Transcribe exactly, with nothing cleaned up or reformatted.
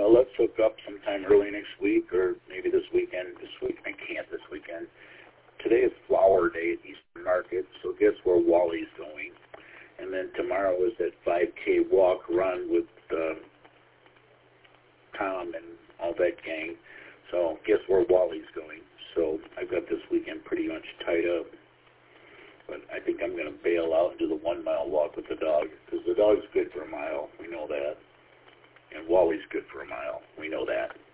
Well, let's hook up sometime early next week or maybe this weekend. This week, I can't this weekend. Today is Flower Day at Eastern Market, so guess where Wally's going. And then tomorrow is that five K walk run with uh, Tom and all that gang. So guess where Wally's going. So I've got this weekend pretty much tied up. But I think I'm going to bail out and do the one-mile walk with the dog, because the dog's good for a mile. We know that. And Wally's good for a mile. We know that.